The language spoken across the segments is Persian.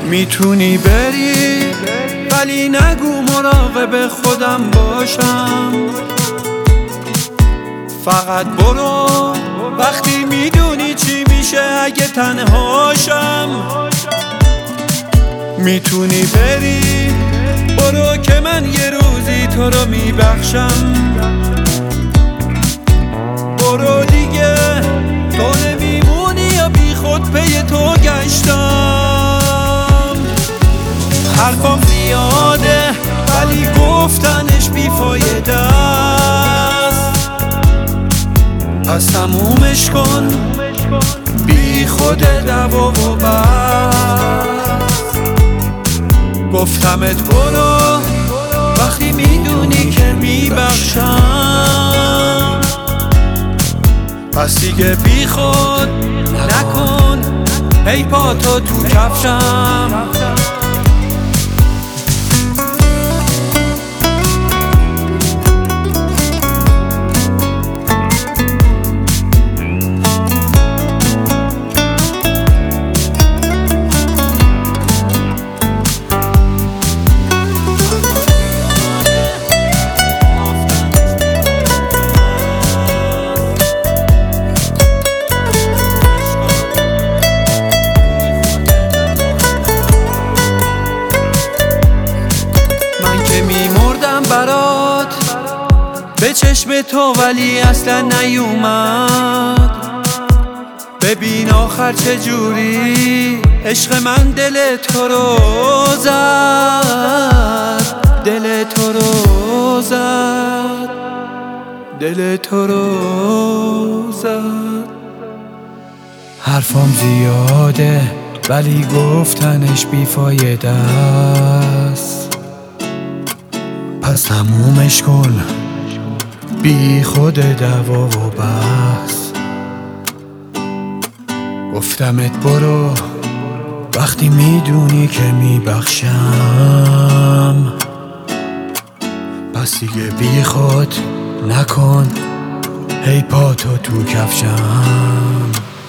میتونی بری ولی نگو مراقب خودم باشم. فقط برو وقتی میدونی چی میشه اگه تنهاشم. میتونی بری برو که من یه روزی تو رو میبخشم. برو دیگه تو نمیمونی یا بی خود پی تو گشتم. حرفم زیاده ولی گفتنش بیفایده است. پس تمومش کن بی خود دوا و بس. گفتمت برو وقتی میدونی که میبخشم. پس دیگه بی خود نکن ای پاتو تو کفشم. میمردم برات به چشم تو ولی اصلا نیومد. ببین آخر چجوری عشق من دل تو رو زد. دل تو رو زد. دل تو رو زد. حرفم زیاده ولی گفتنش بیفایده است. پس تمومش کن بی خود دوا و بس. گفتمت برو وقتی میدونی که میبخشم. پس دیگه بی خود نکن هی پاتو تو کفشم.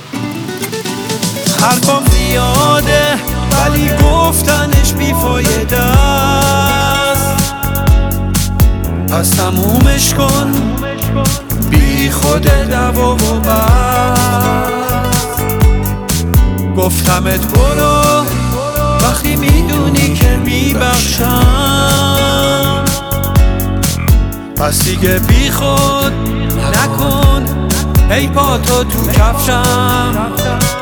حرفم زیاده ولی گفتنش بیفایده است. پس تمومش کن بی خود دوا و بس. گفتمت برو وقتی میدونی که میبخشم. پس دیگه بی خود نکن ای پاتو تو کفشم.